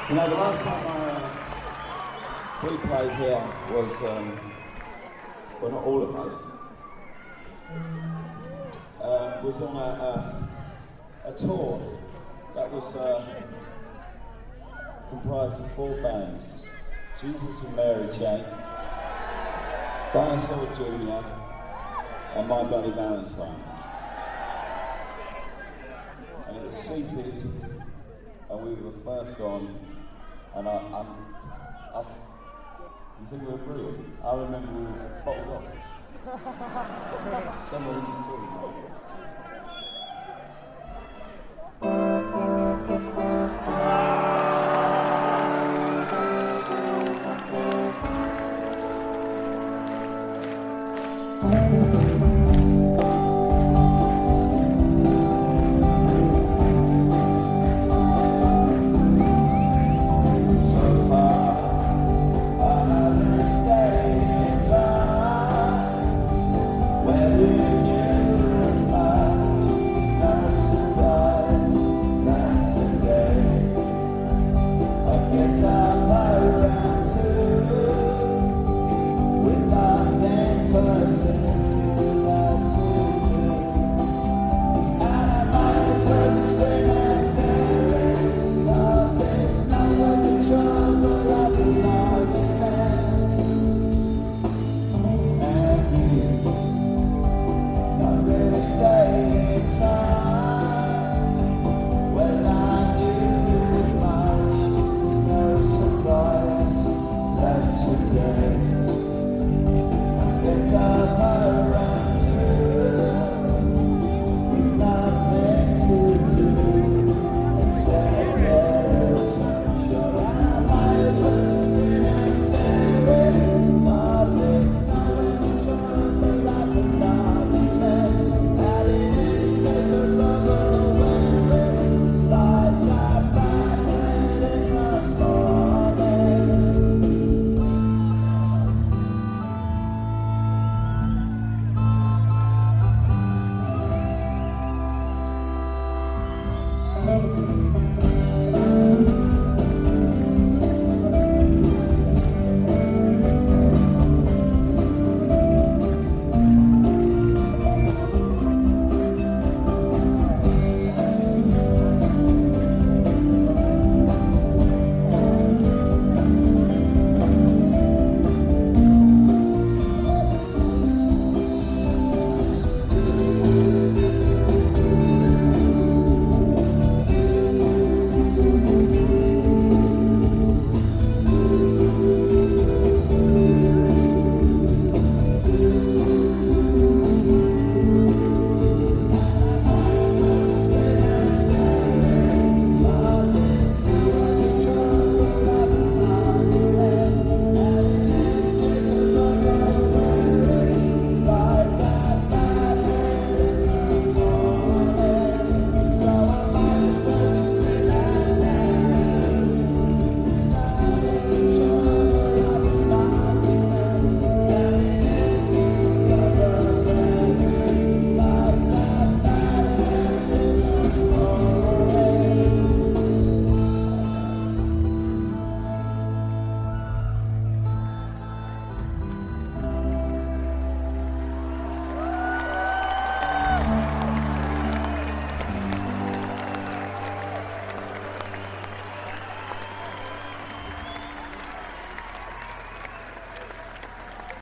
You know, the last time we played here was, well, not all of us, was on a tour that was comprised of 4 bands: Jesus and Mary Chain, Dinosaur Jr. and My Bloody Valentine. And it was seated, and we were the first on, and you think we were brilliant? I remember we were bottled off. Somewhere in between.